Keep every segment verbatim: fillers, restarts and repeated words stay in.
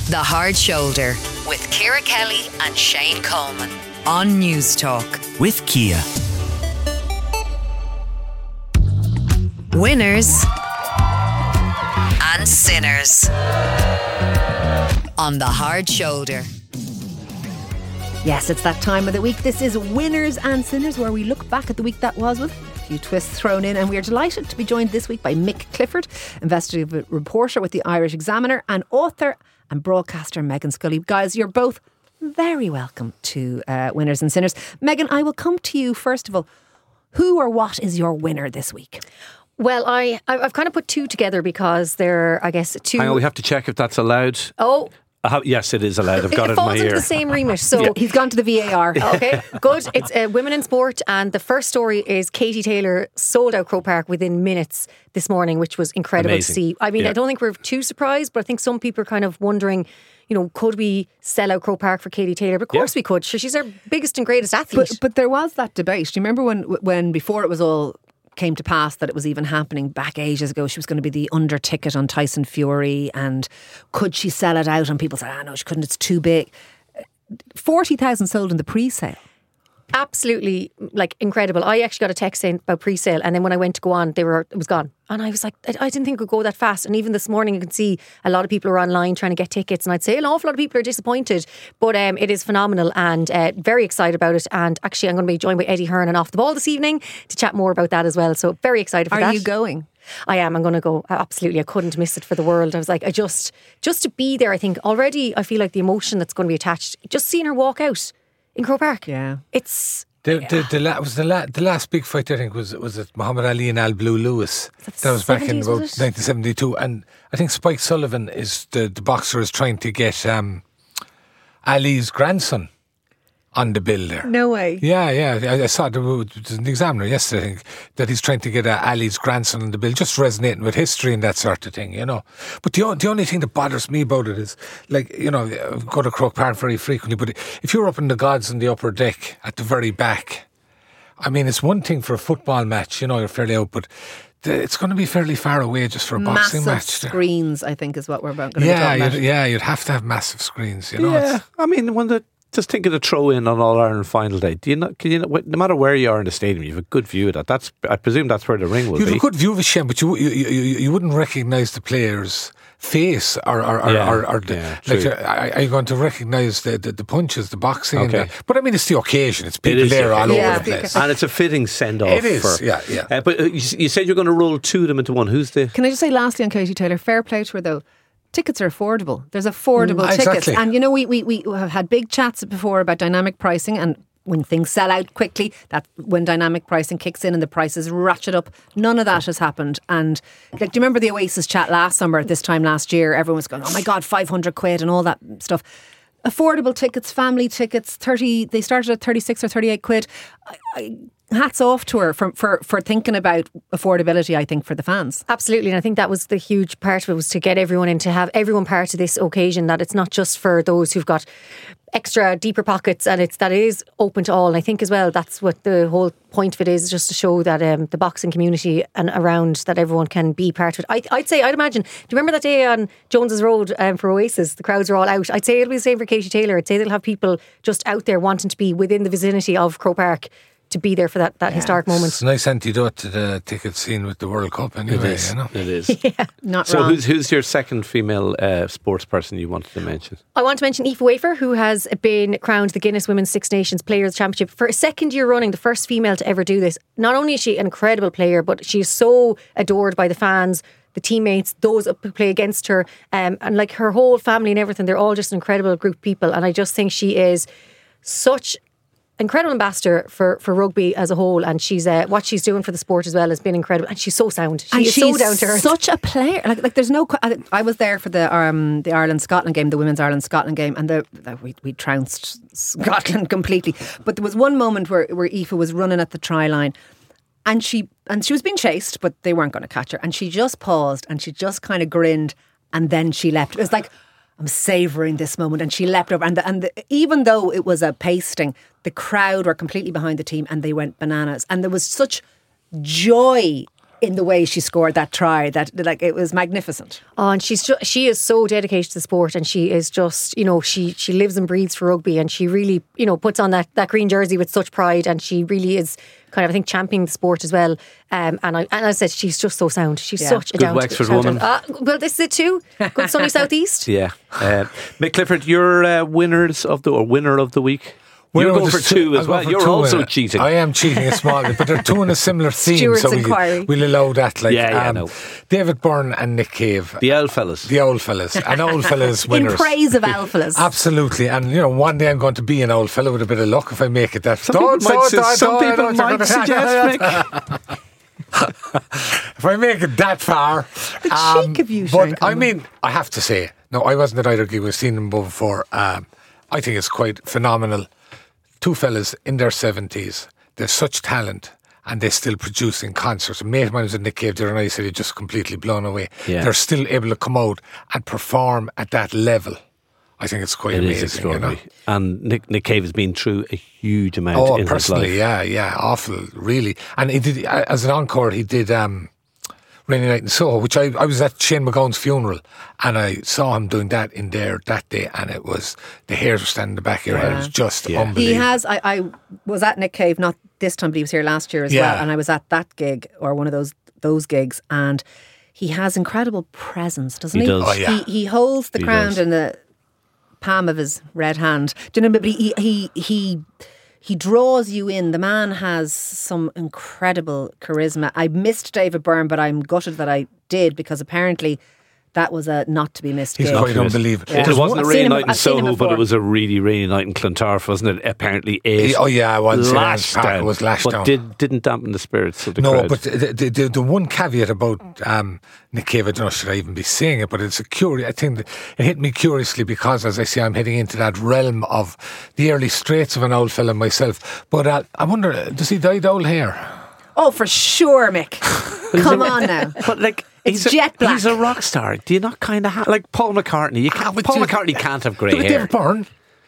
The Hard Shoulder with Ciara Kelly and Shane Coleman on News Talk. With Kia. Winners and sinners on The Hard Shoulder. Yes, it's that time of the week. This is Winners and Sinners, where we look back at the week that was with a few twists thrown in. And we are delighted to be joined this week by Mick Clifford, investigative reporter with the Irish Examiner, and author and broadcaster Megan Scully. Guys, you're both very welcome to uh, Winners and Sinners. Megan, I will come to you first of all. Who or what is your winner this week? Well, I, I've kind of put two together because they're, I guess, two... Hang on, we have to check if that's allowed. Oh... Uh, yes, it is allowed. I've got it, it it in my falls ear. into the same remit. So yeah. He's gone to the V A R. Okay, good. It's uh, women in sport, and the first story is Katie Taylor sold out Croke Park within minutes this morning, which was incredible Amazing. to see. I mean, yeah. I don't think we're too surprised, but I think some people are kind of wondering, you know, could we sell out Croke Park for Katie Taylor? But of course yeah. we could. Sure, she's our biggest and greatest athlete. But, but there was that debate. Do you remember when, when before it was all came to pass that it was even happening back ages ago, she was going to be the under ticket on Tyson Fury, and could she sell it out? And people said, ah no, she couldn't, it's too big. forty thousand sold in the pre-sale. Absolutely, like, incredible. I actually got a text saying about pre-sale, and then when I went to go on, they were it was gone. And I was like, I, I didn't think it would go that fast. And even this morning, you can see a lot of people are online trying to get tickets, and I'd say an awful lot of people are disappointed. But um, it is phenomenal, and uh, very excited about it. And actually, I'm going to be joined by Eddie Hearn and Off the Ball this evening to chat more about that as well. So very excited for are that. Are you going? I am. I'm going to go. Absolutely. I couldn't miss it for the world. I was like, I just, just to be there, I think already I feel like the emotion that's going to be attached, just seeing her walk out in Croke Park. Yeah. It's... The, the, the, la- was the, la- the last big fight, I think, was was it Muhammad Ali and Al Blue Lewis. That, that was back in about was nineteen seventy-two. And I think Spike Sullivan, is the, the boxer, is trying to get um, Ali's grandson on the bill there. No way. Yeah, yeah. I, I saw there was an Examiner yesterday, I think, that he's trying to get uh, Ali's grandson on the bill, just resonating with history and that sort of thing, you know. But the, the only thing that bothers me about it is, like, you know, I go to Croke Park very frequently, but if you're up in the gods in the upper deck at the very back, I mean, it's one thing for a football match, you know, you're fairly out, but it's going to be fairly far away just for a boxing massive match. Massive screens, I think, is what we're going to yeah, be talking about. You'd, yeah, you'd have to have massive screens, you know. Yeah, I mean, when the just think of the throw in on All Ireland final day. Do you not? Can you not, no matter where you are in the stadium, you have a good view of that. That's I presume that's where the ring will you be. You have a good view of it, Shem, but you you, you you wouldn't recognise the player's face or or, or, yeah, or, or the, yeah, like. Are, are you going to recognise the, the, the punches, the boxing? Okay. And the, but I mean, it's the occasion. It's people it is there the all yeah. over the place, and it's a fitting send off. It is, for, yeah, yeah. Uh, but uh, you, you said you're going to roll two of them into one. Who's the? Can I just say lastly on Katie Taylor, fair play to her though. Tickets are affordable. There's affordable mm, tickets. exactly. And you know, we, we, we have had big chats before about dynamic pricing, and when things sell out quickly, that's when dynamic pricing kicks in and the prices ratchet up. None of that has happened. And like, do you remember the Oasis chat last summer at this time last year? Everyone was going, oh my God, five hundred quid and all that stuff. Affordable tickets, family tickets, thirty. They started at thirty-six or thirty-eight quid. I, I, hats off to her for, for, for thinking about affordability, I think, for the fans. Absolutely, and I think that was the huge part of it, was to get everyone in, to have everyone part of this occasion, that it's not just for those who've got extra deeper pockets, and it's that it is open to all. And I think as well, that's what the whole point of it is, just to show that um, the boxing community and around, that everyone can be part of it. I, I'd say, I'd imagine, do you remember that day on Jones's Road um, for Oasis, the crowds are all out? I'd say it'll be the same for Katie Taylor. I'd say they'll have people just out there wanting to be within the vicinity of Croke Park to be there for that, that yeah, historic moment. It's a nice antidote to the ticket scene with the World Cup anyway. It is, you know? it is. Yeah. Not so wrong. who's who's your second female uh, sports person you wanted to mention? I want to mention Aoife Wafer, who has been crowned the Guinness Women's Six Nations Players Championship for a second year running, the first female to ever do this. Not only is she an incredible player, but she is so adored by the fans, the teammates, those who play against her, um, and like her whole family and everything. They're all just an incredible group of people, and I just think she is such incredible ambassador for, for rugby as a whole, and she's uh, what she's doing for the sport as well has been incredible, and she's so sound. She and is she's so down to earth. Such a player. Like, like there's no. I, I was there for the um the Ireland Scotland game, the women's Ireland Scotland game, and the, the we we trounced Scotland completely. But there was one moment where where Aoife was running at the try line, and she and she was being chased, but they weren't going to catch her, and she just paused and she just kind of grinned, and then she leapt. It was like, I'm savouring this moment, and she leapt over, and the, and the, even though it was a pasting, the crowd were completely behind the team and they went bananas, and there was such joy in the way she scored that try. That like it was magnificent. Oh, and she's ju- she is so dedicated to the sport, and she is just, you know, she she lives and breathes for rugby, and she really, you know, puts on that, that green jersey with such pride, and she really is kind of, I think, championing the sport as well. Um, and I and I said she's just so sound. She's Yeah. such a Good down Wexford to woman. uh, Well, this is it too. Good sunny southeast. Yeah. Uh, Mick Clifford, you're uh, winners of the or winner of the week. You're Well, going for there's two I'll as go well. for You're two also in it. cheating. I am cheating a small bit, but they're two in a similar theme. Stuart's so we, inquiry. we'll allow that. Like, Yeah, yeah, um, no. David Byrne and Nick Cave. The old fellas. The old fellas. And old fellas winners. In praise of alphas. Absolutely. And, you know, one day I'm going to be an old fella with a bit of luck if I make it that. Some people might, su- some people might suggest, Mick. If I make it that far. The cheek of you, Shane But I Coleman. mean, I have to say, no, I wasn't at either gig. We've seen them before. Um, I think it's quite phenomenal. Two fellas in their seventies. They've such talent. And they're still producing concerts. A mate of mine was in Nick Cave the other night. He said he's just completely blown away. Yeah. They're still able to come out and perform at that level. I think it's quite It amazing. is extraordinary. You know? And Nick, Nick Cave has been through a huge amount Oh, in his life. personally, yeah, yeah, awful, really. And he did, as an encore, he did um, Rainy Night in Soho, which I, I was at Shane McGowan's funeral, and I saw him doing that in there that day, and it was, the hairs were standing in the back of your head. It was just Yeah. unbelievable. He has. I, I was at Nick Cave, not this time, but he was here last year as Yeah. well. And I was at that gig or one of those those gigs, and he has incredible presence, doesn't He he? does. Oh, yeah. He he holds the He crown does. in the palm of his red hand. Do you know? But he he he. He draws you in. The man has some incredible charisma. I missed David Byrne, but I'm gutted that I did, because apparently that was a not to be missed He's gig. quite unbelievable. Yeah. It There's wasn't one- a I've rainy seen him- night in I've seen him Soho, but before. it was a really rainy night in Clontarf, wasn't it? Apparently, it Oh, yeah, I was in lashed Park, down, it was lashed but down. Did, didn't dampen the spirits of the No, crowd. but the, the, the, the one caveat about um, Nick Cave, I don't know, should I even be saying it, but it's a curious, I think that it hit me curiously because, as I say, I'm heading into that realm of the early straits of an old fella myself. But uh, I wonder, uh, does he dye the old hair? Oh, for sure, Mick. Come on now. But like, It's he's a, jet black. He's a rock star. Do you not kind of have like Paul McCartney? You Ah, can't, but Paul David- McCartney can't have grey But hair. David Byrne,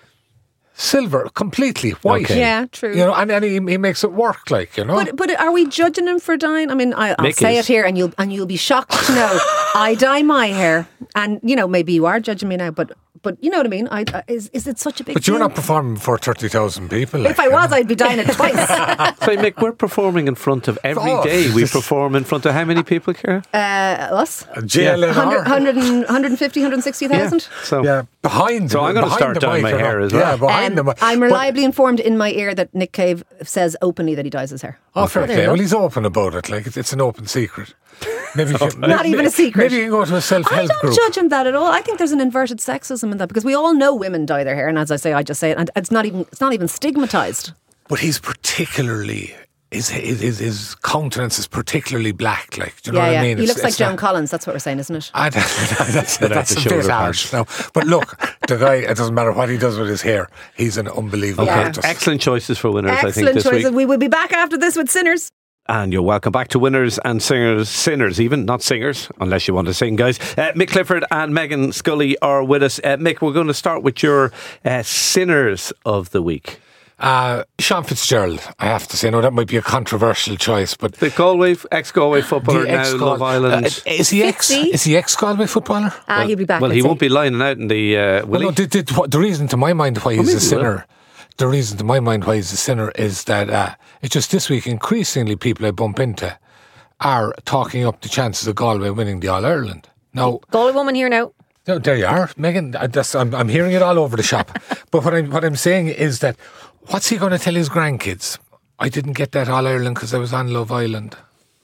silver, completely white. Okay. Yeah, true. You know, and, and he, he makes it work, like, you know. But but are we judging him for dyeing? I mean, I, I'll Mick say is. it here, and you'll and you'll be shocked to know I dye my hair, and you know maybe you are judging me now, but but you know what I mean. I, I is is it such a big? But you're deal? not performing for thirty thousand people. Like, If I you was, know. I'd be dyeing it twice. So, Mick, we're performing in front of every Oh. day. We perform in front of how many people, Kira? uh, us, J L N R. one hundred, one hundred, one hundred fifty, one hundred sixty thousand. So, Yeah, behind. So I'm going gonna to start dyeing my hair as well. Yeah, behind Um, them. I'm But- reliably informed in my ear that Nick Cave says openly that he dyes his hair. Oh, fair there you play. go. Well, he's open about it. Like it's, it's an open secret. Maybe you can, Not even a secret. Maybe you can go to a I self-help don't group. judge him that at all. I think there's an inverted sexism in that, because we all know women dye their hair, and as I say, I just say it, and it's not even it's not even stigmatized. But he's particularly his his his, his countenance is particularly black. Like, do you know yeah, what yeah. I mean? He It's- looks like it's Joan not- Collins. That's what we're saying, isn't it? I, that's Without that's the a shoulder bit harsh. No, but look, the guy. It doesn't matter what he does with his hair. He's an unbelievable Yeah. artist. excellent choices for winners, I think, Excellent this choices. week. We will be back after this with Sinners. And you're welcome back to Winners and Singers, Sinners even, not singers, unless you want to sing, guys. Uh, Mick Clifford and Megan Scully are with us. Uh, Mick, we're going to start with your uh, Sinners of the Week. Uh, Sean Fitzgerald, I have to say, no, that might be a controversial choice, but The Galway, ex-Galway footballer, the now ex-Gal- Love Island. Uh, is he ex? Fitzy. Is he ex-Galway footballer? Ah, he'll be back. well, I'd he say. won't be lining out in the, uh, will Well, no, he? the, the, what- the reason to my mind why he's maybe a he sinner, the reason to my mind why he's a sinner is that uh, it's just this week increasingly people I bump into are talking up the chances of Galway winning the All Ireland. Now, Galway woman here now. no, there you are, Megan. I- That's, I'm, I'm hearing it all over the shop. But what I'm what I'm saying is that what's he going to tell his grandkids? I didn't get that All Ireland because I was on Love Island.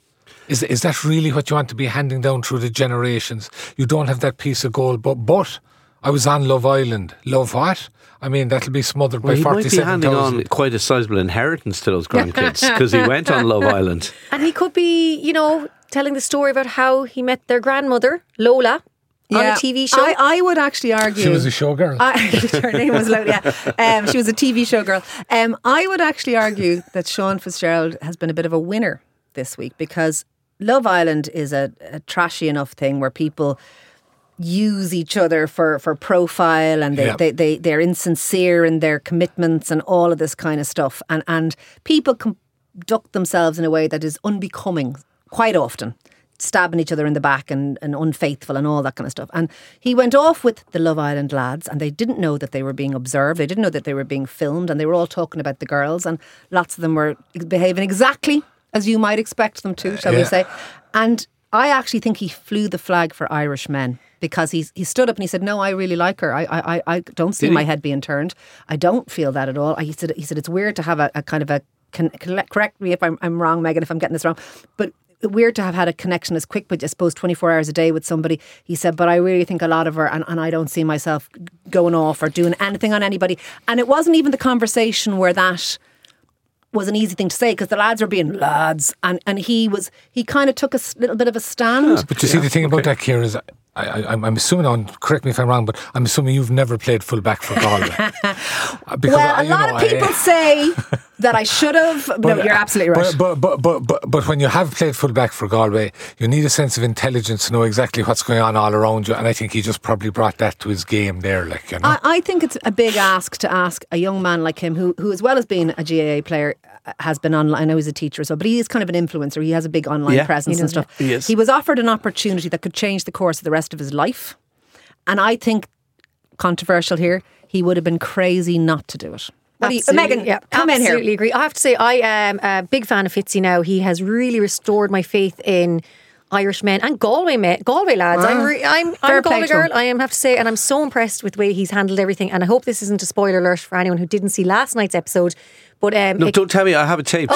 Is is that really what you want to be handing down through the generations? You don't have that piece of gold, but but I was on Love Island. Love what? I mean, that'll be smothered Well, by he might be forty-seven handing on thousand. quite a sizable inheritance to those grandkids because he went on Love Island. And he could be, you know, telling the story about how he met their grandmother, Lola, on a T V show. I, I would actually argue. She was a showgirl. I, her name was Lola, yeah. Um, she was a T V show girl. Um, I would actually argue that Sean Fitzgerald has been a bit of a winner this week, because Love Island is a, a trashy enough thing where people use each other for, for profile, and they, Yeah. they, they, they're insincere in their commitments and all of this kind of stuff. And, and people conduct themselves in a way that is unbecoming quite often, stabbing each other in the back and, and unfaithful and all that kind of stuff. And he went off with the Love Island lads, and they didn't know that they were being observed. They didn't know that they were being filmed, and they were all talking about the girls, and lots of them were behaving exactly as you might expect them to, shall Yeah. we say. And I actually think he flew the flag for Irish men, because he's, he stood up and he said, no, I really like her. I I, I- I don't see Did my he? head being turned. I don't feel that at all. I, he said, he said it's weird to have a, a kind of a, con- correct me if I'm, I'm wrong, Megan, if I'm getting this wrong, but weird to have had a connection as quick, but I suppose twenty-four hours a day with somebody. He said, but I really think a lot of her, and, and I don't see myself going off or doing anything on anybody. And it wasn't even the conversation where that was an easy thing to say, because the lads were being lads, and, and he was, he kind of took a s- little bit of a stand. But you see, the thing about that, Ciara, is I, I, I'm I'm assuming, on, correct me if I'm wrong, but I'm assuming you've never played full back for Galway. Because Well, I- a you lot know, of people I- say that I should have. No, But- you're absolutely right. But, but, but, but, but, but when you have played full back for Galway, you need a sense of intelligence to know exactly what's going on all around you. And I think he just probably brought that to his game there, like, you know. I, I think it's a big ask to ask a young man like him, who, who as well as being a G A A player, uh, has been online. I know he's a teacher, so but he is kind of an influencer. He has a big online Yeah, presence he and does, stuff. yeah. He is. He was offered an opportunity that could change the course of the rest of his life, and I think, controversial here, he would have been crazy not to do it. What do you, Absolutely, Megan, yeah, come in here. absolutely agree. I have to say, I am a big fan of Fitzy now. He has really restored my faith in Irish men and Galway men, Galway lads. I'm, re- I'm, Fair I'm a play Galway to him. girl. I am have to say, and I'm so impressed with the way he's handled everything. And I hope this isn't a spoiler alert for anyone who didn't see last night's episode. But um, No, it- don't tell me I have it taped.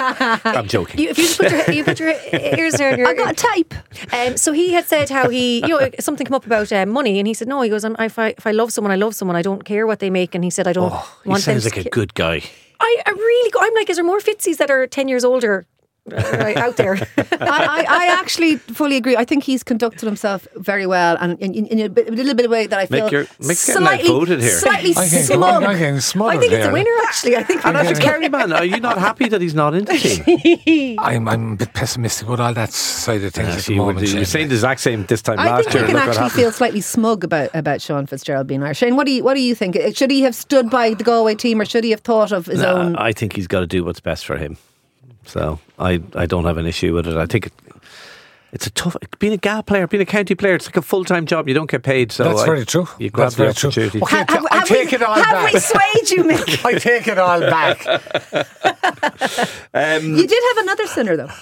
I'm joking. you, if you just put your, you put your ears down your. I got a type. Um, so he had said how he, you know, something come up about um, money, and he said, no, he goes, I'm, if I if I love someone, I love someone. I don't care what they make. And he said, I don't Oh, he want them sounds to like a ki- good guy. I, I really go. I'm like, is there more Fitzies that are ten years older uh, out there? I, I, I actually fully agree. I think he's conducted himself very well, and in, in, in a, bit, a little bit of a way that I feel Mick, you're- Mick's getting slightly, outvoted here. slightly I think- smug. I'm getting smothered I think it's here. a winner, actually. I think. And as a Okay. Kerry man, are you not happy that he's not in the team? I'm, I'm a bit pessimistic about all that side of things Yeah, at see, the you were moment. you were Shane. saying the exact same this time I last think year. we can Look what actually happened. feel slightly smug about, about Sean Fitzgerald being Irish. Shane, what do you what do you think? Should he have stood by the Galway team, or should he have thought of his Nah, own? I think he's got to do what's best for him. So I, I don't have an issue with it. I think it, it's a tough being a Gal player, being a county player. It's like a full time job. You don't get paid. So That's I- very true. You grab That's the very true. opportunity. Okay, Have- I have take we- it all have back. we swayed you, Mick? I take it all back. Um, You did have another sinner, though.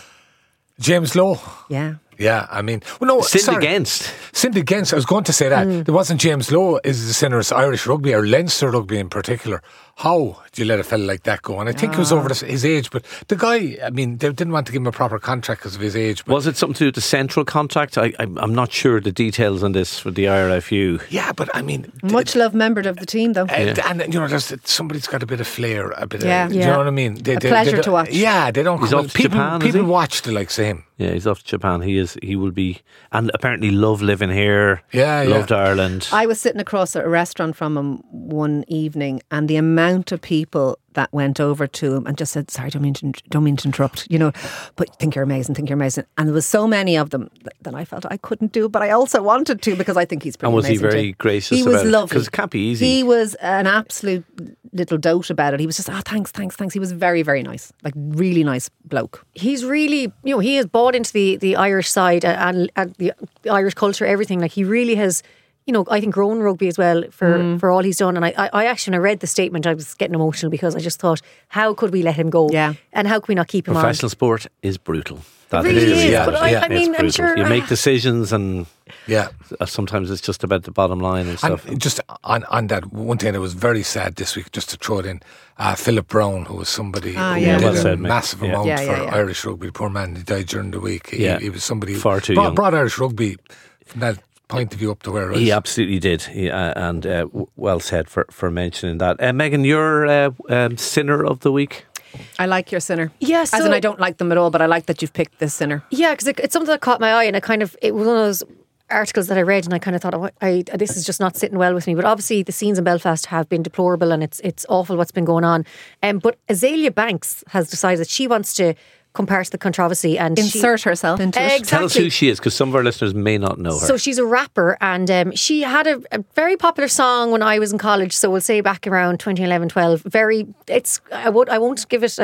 James Lowe. Yeah. Yeah, I mean, well, no, sinned sorry. against. Sinned against. I was going to say that. Mm. There wasn't James Lowe is the sinner of Irish rugby, or Leinster rugby in particular. How do you let a fella like that go? And I think he was over the- his age, but the guy, I mean, they didn't want to give him a proper contract because of his age. But Was it something to do with the central contract? I, I'm, I'm not sure the details on this with the I R F U. yeah, but I mean, Much loved member of the team, though. Uh, And you know, there's, somebody's got a bit of flair, a bit Yeah. of, do you Yeah. know what I mean? They, A pleasure don't- to watch. Yeah, they don't. He's come- off to people, Japan, is people he? watch the likes of him. Yeah, he's off to Japan. He is. He will be, and apparently love living here. Yeah, yeah. loved Ireland. I was sitting across a restaurant from him one evening, and the amount of people that went over to him and just said, "Sorry, don't mean to, don't mean to interrupt," you know, but think you're amazing, think you're amazing. And there was so many of them that, that I felt I couldn't do, but I also wanted to, because I think he's pretty And was he amazing very too. gracious He was about it? lovely. 'Cause it can't be easy. He was an absolute little dote about it. He was just, "Ah, oh, thanks, thanks, thanks." He was very, very nice, like really nice bloke. He's really, you know, he has bought into the, the Irish side and, and the, the Irish culture, everything. Like, he really has, you know, I think grown rugby as well for, Mm. for all he's done. And I, I, I actually, when I read the statement, I was getting emotional, because I just thought, how could we let him go? Yeah. And how can we not keep him Professional sport is brutal. That really is, is, yeah, but I- yeah, I mean, it's I'm brutal. sure- you make decisions, and Yeah. uh, sometimes it's just about the bottom line and stuff. And just on, on that, one thing that was very sad this week, just to throw it in, uh, Philip Brown, who was somebody Ah, who yeah. did Well a said, mate. massive Yeah. amount Yeah, yeah, for yeah. Irish rugby. Poor man, he died during the week. He, Yeah. he was somebody who Far too brought, young. brought Irish rugby from that point of view up to where it is. He absolutely did, he, uh, and uh, w- well said for, for mentioning that. Uh, Megan, you're uh, um, sinner of the week. I like your sinner. Yeah, As in, so- I don't like them at all, but I like that you've picked this sinner. Yeah, because it, it's something that caught my eye, and I kind of, it was one of those articles that I read, and I kind of thought, oh, I, this is just not sitting well with me. But obviously, the scenes in Belfast have been deplorable, and it's it's awful what's been going on. Um, but Azalea Banks has decided that she wants to come part of the controversy and she- Insert herself into it. Exactly. Tell us who she is, because some of our listeners may not know her. So she's a rapper, and um, she had a, a very popular song when I was in college. So we'll say back around twenty eleven, twelve. Very, it's I would I won't give it a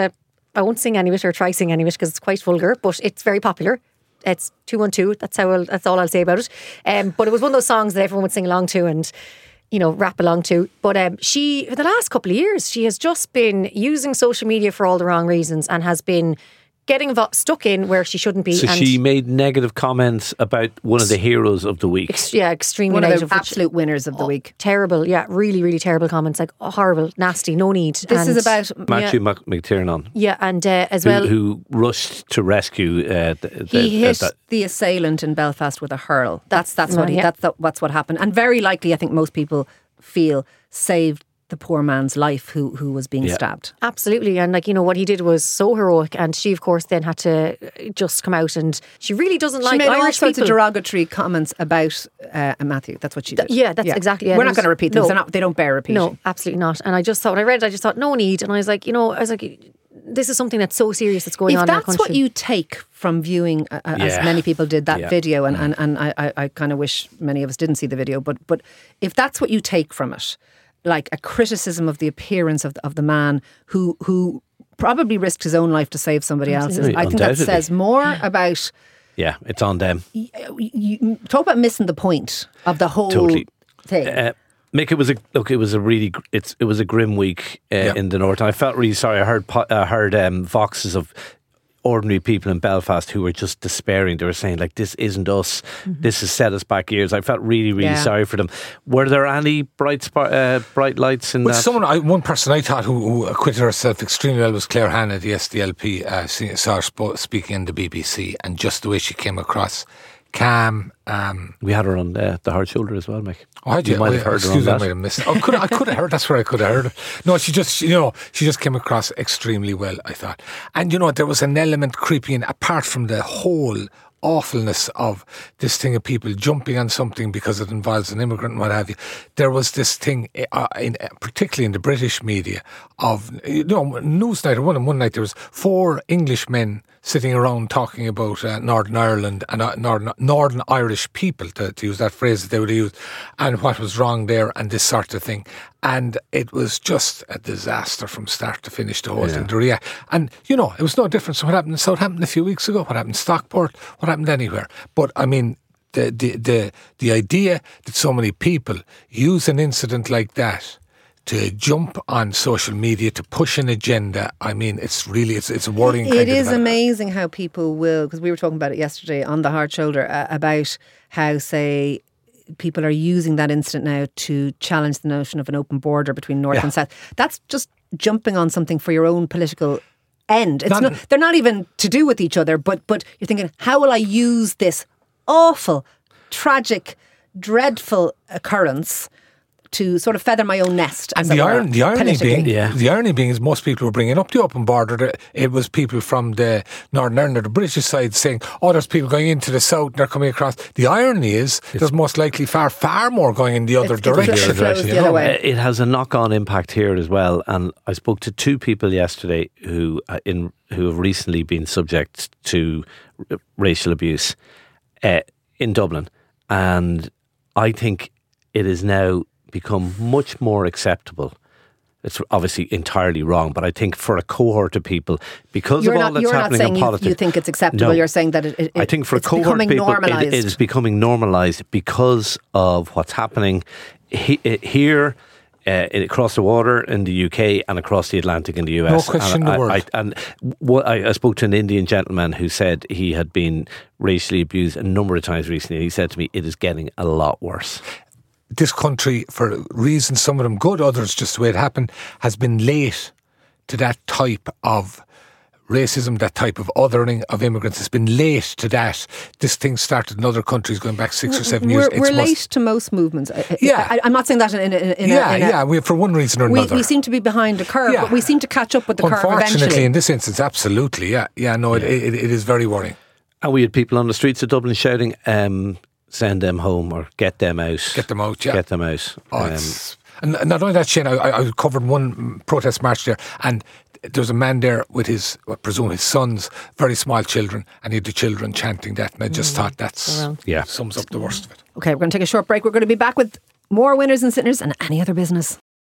I won't sing any of it or try sing any of it because it's quite vulgar, but it's very popular. It's two one two. That's how. I'll, that's all I'll say about it. Um, but it was one of those songs that everyone would sing along to and, you know, rap along to. But um, she, for the last couple of years, she has just been using social media for all the wrong reasons and has been getting vo- stuck in where she shouldn't be. So and she made negative comments about one of the heroes of the week. Ex- yeah, extremely One negative. of the absolute winners of the Oh, week. Terrible, yeah, really, really terrible comments. Like oh, horrible, nasty, no need. This and, is about Matthew yeah, Mc- McTiernan, yeah, and uh, as who, well, who rushed to rescue. Uh, the, he the, hit uh, the- the assailant in Belfast with a hurl. That's that's That's what he, yeah. that's the, that's what happened, and very likely, I think most people feel saved the poor man's life who who was being Yeah. stabbed. absolutely, and like you know what he did was so heroic, and she of course then had to just come out, and she really doesn't She like made all Irish sorts people. of derogatory comments about uh, Matthew. That's what she did. yeah, that's exactly it. We're And not it going to was- repeat them. no. They're not, they don't bear repeating. No, absolutely not. And I just thought when I read it, I just thought no need, and I was like, you know, I was like, this is something that's so serious that's going If on in our that's country. what you take from viewing, uh, uh, as Yeah. many people did that Yeah. video, and, and, and I, I, I kind of wish many of us didn't see the video, but but if that's what you take from it, like a criticism of the appearance of the, of the man who who probably risked his own life to save somebody else's, Absolutely. I think that Undoubtedly. says more about, yeah, it's on them. you, you, talk about missing the point of the whole Totally. thing. Uh, Mick, it was a look. It was a really, gr- it's it was a grim week uh, Yeah. in the north. And I felt really sorry. I heard, po- I heard um, voxes of ordinary people in Belfast who were just despairing. They were saying like, "This isn't us. This has set us back years." I felt really, really Yeah. sorry for them. Were there any bright, spa- uh, bright lights in But that? someone, I, one person I thought who, who acquitted herself extremely well was Claire Hanna, the S D L P. Uh, see- saw her spo- speaking in the B B C, and just the way she came across, calm. Um, We had her on uh, the hard shoulder as well, Mick. Oh, I did. You might Oh, have yeah. heard her on Excuse me, I that. might have missed it. Oh, could, I could have heard. That's where I could have heard it. No, she just, you know, she just came across extremely well, I thought. And, you know, there was an element creeping in, apart from the whole awfulness of this thing of people jumping on something because it involves an immigrant and what have you. There was this thing, uh, in, particularly in the British media, of, you know, Newsnight, or one, one night there was four English men sitting around talking about uh, Northern Ireland and uh, Northern, Northern Irish people, to, to use that phrase that they would use, and what was wrong there and this sort of thing. And it was just a disaster from start to finish, the whole Yeah. thing. The rea- and, you know, it was no different to what happened in Southampton a few weeks ago, what happened in Stockport, what happened anywhere. But, I mean, the the the, the idea that so many people use an incident like that to jump on social media to push an agenda, I mean, it's really, it's it's a worrying kind It of is development. amazing how people will, because we were talking about it yesterday on the hard shoulder, uh, about how, say, people are using that incident now to challenge the notion of an open border between North Yeah. and South. That's just jumping on something for your own political end. It's Not- not, they're not even to do with each other, but but you're thinking, how will I use this awful, tragic, dreadful occurrence to sort of feather my own nest? And as the, it were, iron, the irony politically? being, Yeah. the irony being is most people were bringing up the open border. that It was people from the Northern Ireland or the British side saying, "Oh, there's people going into the south and they're coming across." The irony is, there's most likely far, far more going in the other It- it flo- direction. it flows you the other know. way. Uh, It has a knock-on impact here as well, and I spoke to two people yesterday who uh, in who have recently been subject to r- racial abuse uh, in Dublin, and I think it is now become much more acceptable. It's obviously entirely wrong, but I think for a cohort of people, because You're of all not, that's you're not happening saying in you, politics, you think it's acceptable. No. You're saying that it, it, I think for it's a cohort of becoming people, normalised. it, it is becoming normalised because of what's happening he, uh, here, uh, in- across the water in the U K and across the Atlantic in the U S. No question and in the I, world. I, and what I, I spoke to an Indian gentleman who said he had been racially abused a number of times recently. He said to me, "It is getting a lot worse." This country, for reasons, some of them good, others just the way it happened, has been late to that type of racism, that type of othering of immigrants. It's been late to that. This thing started in other countries going back six or seven years. We're, we're It's late must- to most movements. I- I- Yeah. I, I'm not saying that in, in, in, in yeah, a, in a, yeah. We, for one reason or we, another. we seem to be behind the curve, Yeah. but we seem to catch up with the curve Unfortunately, eventually. in this instance, absolutely. Yeah, yeah. No, It, it, it is very worrying. And we had people on the streets of Dublin shouting, um, "Send them home" or "Get them out." Get them out. Yeah. Get them out. Oh, Um, it's, and not only that, Shane, I, I I covered one protest march there, and there was a man there with his, I presume his sons, very small children, and he had the children chanting that, and I just thought that's Wow. Yeah. sums up the worst of it. Okay, we're going to take a short break. We're going to be back with more winners and sinners and any other business.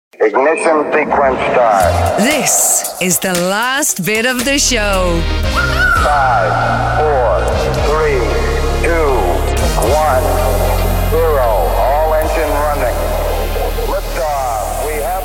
Ignition sequence start. This is the last bit of the show. Five, four, three, two, one, zero. All engine running. Liftoff. We have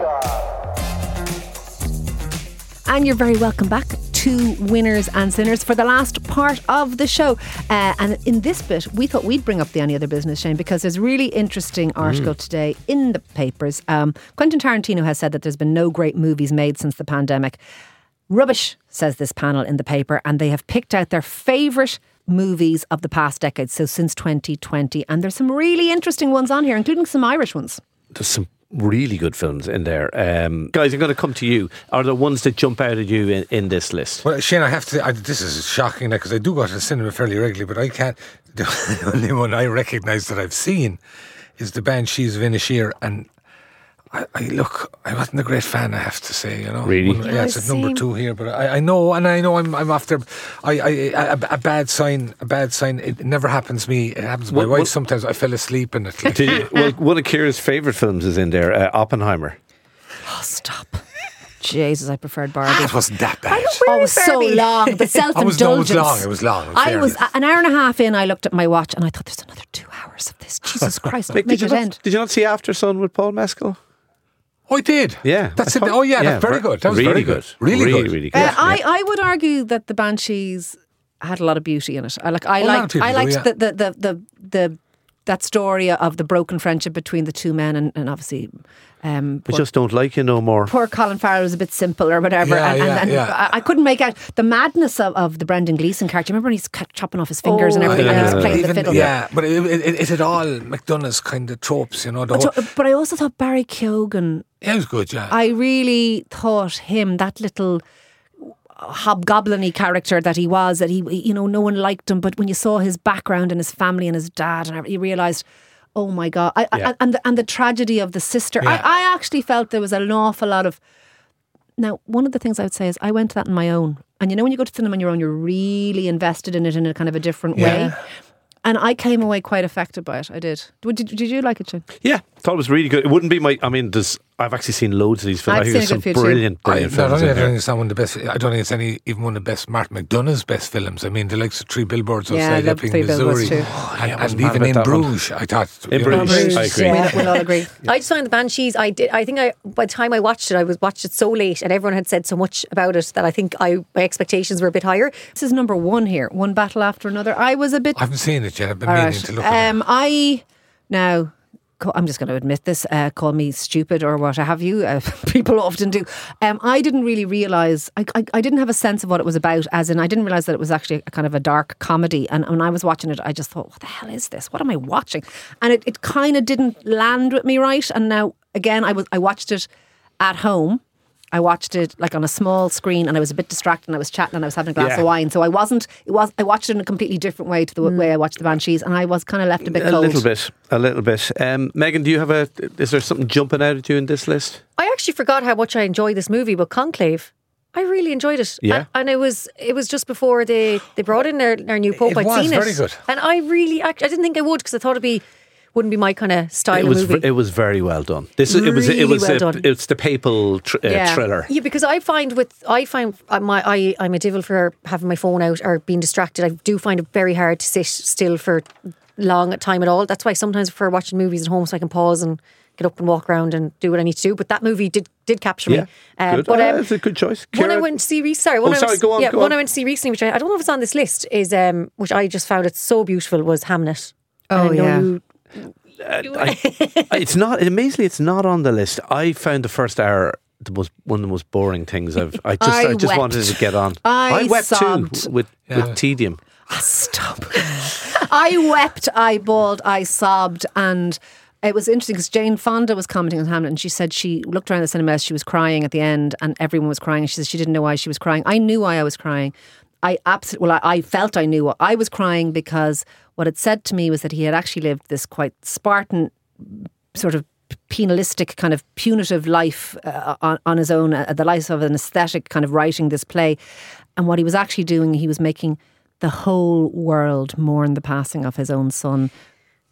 a liftoff. And you're very welcome back to Winners and Sinners for the last part of the show. Uh, and in this bit, we thought we'd bring up the Any Other Business, Shane, because there's a really interesting article mm. today in the papers. Um, Quentin Tarantino has said that there's been no great movies made since the pandemic. Rubbish, says this panel in the paper, and they have picked out their favourite movies of the past decade, so since twenty twenty. And there's some really interesting ones on here, including some Irish ones. There's some really good films in there. Um, guys, I'm going to come to you. Are there ones that jump out at you in, in this list? Well, Shane, I have to. I, this is shocking because I do go to the cinema fairly regularly, but I can't. The only one I recognise that I've seen is The Banshees of Inisheer, and I, I look. I wasn't a great fan, I have to say. You know, really? One, yeah, it's at number two here, but I, I know, and I know I'm, I'm after. I, I, a, a bad sign. A bad sign. It never happens to me. It happens to my what, wife what, sometimes. I fell asleep in it. Like. Did you, well, one of Ciara's favourite films is in there. Uh, Oppenheimer. Oh, stop. Jesus, I preferred Barbie. It wasn't that bad. Oh, it was so long. The self-indulgence. Oh, it was, no, it was long. It was long. I was an hour and a half in. I looked at my watch and I thought, there's another two hours of this. Jesus Christ, Mick, make did, it you end. not, did you not see After Sun with Paul Mescal? Oh, I did. Yeah, that's I it. thought, Oh, yeah, yeah, that's very good. That was really very good. good. Really, really good. Really good. Uh, yeah. I, I would argue that the Banshees had a lot of beauty in it. I like. I Oh, liked. I liked do, yeah. the, the, the the the that story of the broken friendship between the two men, and, and obviously. Um, I poor, just don't like you no more. poor Colin Farrell was a bit simple or whatever, Yeah, and, and, yeah, and yeah. I, I couldn't make out the madness of, of the Brendan Gleeson character. Remember when he's cut- chopping off his fingers Oh, and everything, and yeah. he's playing Even- the fiddle. Yeah, but it, it, it, it had all McDonough's kind of tropes, you know. The But, whole, but I also thought Barry Keoghan. yeah, it was good, yeah. I really thought him, that little hobgoblin-y character that he was, that he, you know, no one liked him, but when you saw his background and his family and his dad, and everything, you realised, oh my God, I, Yeah. I, and, the, and the tragedy of the sister. Yeah. I, I actually felt there was an awful lot of. Now, one of the things I would say is I went to that on my own. And you know, when you go to cinema on your own, you're really invested in it in a kind of a different Yeah. way. And I came away quite affected by it. I did. Did, did you like it, Shane? Yeah, thought it was really good. It wouldn't be my. I mean, there's. I've actually seen loads of these films. I've I think seen there's a some good few too. brilliant, I, brilliant not films only in I don't there. think it's not one of the best. I don't think it's any even one of the best. Martin McDonagh's best films. I mean, the likes of Three Billboards Yeah, I Outside love Ebbing, Three Billboards Missouri, too. and, yeah, I wasn't and mad even about in that one. Bruges. I thought In you know, Bruges, I agree. We'll, we'll all agree. I just found the Banshees. I did. I think I by the time I watched it, I was watched it so late, and everyone had said so much about it that I think I my expectations were a bit higher. This is number one here. One battle after another. I was a bit. I haven't seen it yet. I've been All meaning right. to look at Um, it. I now. co- I'm just going to admit this. Uh, call me stupid or what have you. Uh, people often do. Um, I didn't really realise. I, I I didn't have a sense of what it was about. As in, I didn't realise that it was actually a kind of a dark comedy. And when I was watching it, I just thought, "What the hell is this? What am I watching?" And it, it kind of didn't land with me right. And now again, I was I watched it at home. I watched it like on a small screen, and I was a bit distracted. And I was chatting, and I was having a glass Yeah. of wine. So I wasn't. It was. I watched it in a completely different way to the way I watched the Banshees, and I was kind of left a bit A cold. little bit, a little bit. Um, Megan, do you have a? Is there something jumping out at you in this list? I actually forgot how much I enjoyed this movie, but Conclave, I really enjoyed it. Yeah. and, and it was it was just before they, they brought in their, their new pope. It I'd was seen very it, good. and I really act- I didn't think I would because I thought it'd be wouldn't be my kind of style It of was. movie. v- It was very well done. This. It was. It Really was. well a, done. It's the papal tr- uh, Yeah. thriller. Yeah, because I find with I find uh, my I I'm a devil for having my phone out or being distracted. I do find it very hard to sit still for long at time at all. That's why sometimes I prefer watching movies at home so I can pause and get up and walk around and do what I need to do. But that movie did did capture me. Yeah, Uh, good. But Uh, um, it's a good choice. one I Ciara? went to see recently. Sorry, one Oh, I sorry, went, go on, Yeah, go one on. I went to see recently, which I, I don't know if it's on this list, is um, which I just found it so beautiful was Hamnet. Oh, And I know yeah. you- I, it's not. Amazingly, it's not on the list. I found the first hour the most one of the most boring things I've. I just. I, I just wept. wanted to get on. I wept sobbed. too with Yeah. with tedium. Stop. I wept, I bawled, I sobbed, and it was interesting because Jane Fonda was commenting on Hamlet, and she said she looked around the cinema as she was crying at the end, and everyone was crying. And she said she didn't know why she was crying. I knew why I was crying. I absolutely, well, I, I felt I knew what I was crying because what it said to me was that he had actually lived this quite Spartan sort of penalistic kind of punitive life uh, on, on his own, uh, the life of an aesthetic kind of writing this play. And what he was actually doing, he was making the whole world mourn the passing of his own son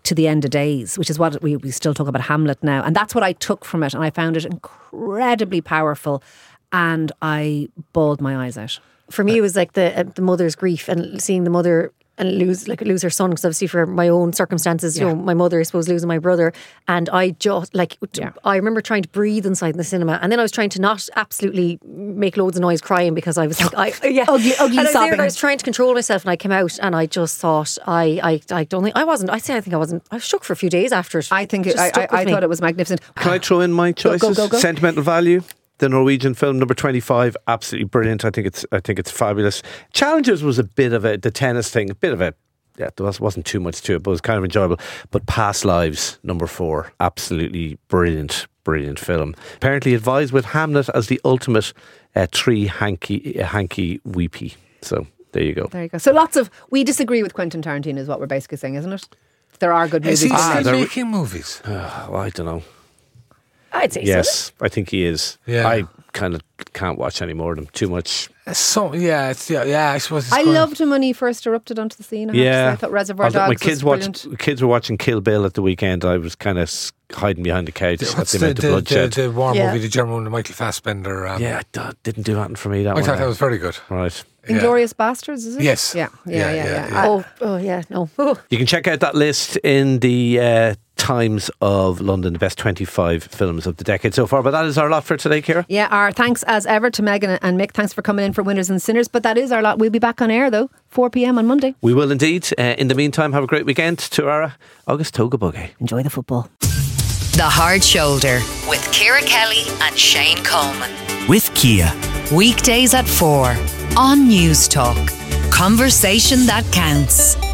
to the end of days, which is what we, we still talk about Hamlet now. And that's what I took from it. And I found it incredibly powerful. And I bawled my eyes out. For me, it was like the uh, the mother's grief and seeing the mother and lose like lose her son, because obviously for my own circumstances, Yeah. you know, my mother, I suppose, losing my brother, and I just like Yeah. I remember trying to breathe inside the cinema, and then I was trying to not absolutely make loads of noise crying because I was like, I yeah, Ugly- ugly and I was there sobbing. and I was trying to control myself, and I came out and I just thought I I, I don't think I wasn't. I say I think I wasn't. I was shook for a few days after it. I think it, Just I, I, stuck with I me. thought it was magnificent. Can I throw in my Go, choices? go, go, go. Sentimental Value, the Norwegian film, number twenty-five, absolutely brilliant. I think it's I think it's fabulous. Challengers was a bit of a the tennis thing, a bit of a yeah, there was, wasn't too much to it, but it was kind of enjoyable. But Past Lives, number four, absolutely brilliant, brilliant film. Apparently advised with Hamlet as the ultimate uh, tree hanky hanky weepy. So there you go. There you go. So lots of, we disagree with Quentin Tarantino is what we're basically saying, isn't it? There are good Is movies. he in still there. there- making movies? Oh, I don't know. I'd say so. Yes, I think he is. Yeah. I kind of can't watch any more of them. Too much. So yeah, it's, yeah, yeah. I suppose. It's I going- loved him when he first erupted onto the scene. I have to say. Yeah, I thought Reservoir Although Dogs my was kids brilliant. watched. Kids were watching Kill Bill at the weekend. I was kind of hiding behind the couch at What's the the, amount of the, the, bloodshed. the war Yeah. movie, the German one, the Michael Fassbender? Um, yeah, that didn't do anything for me. That I one. thought uh, that was very good. right. Inglorious Bastards, is it? Yes. Yeah, yeah, Yeah, yeah. yeah, yeah. yeah. I- Oh, oh yeah, no. Oh. You can check out that list in the uh, Times of London, the best twenty-five films of the decade so far. But that is our lot for today, Ciara. Yeah, our thanks as ever to Megan and Mick. Thanks for coming in for Winners and Sinners. But that is our lot. We'll be back on air though, four p.m. on Monday. We will indeed. Uh, in the meantime, have a great weekend. Tuara, August Toga Buggy. Enjoy the football. The Hard Shoulder with Ciara Kelly and Shane Coleman. With Kia. Weekdays at four on News Talk. Conversation that counts.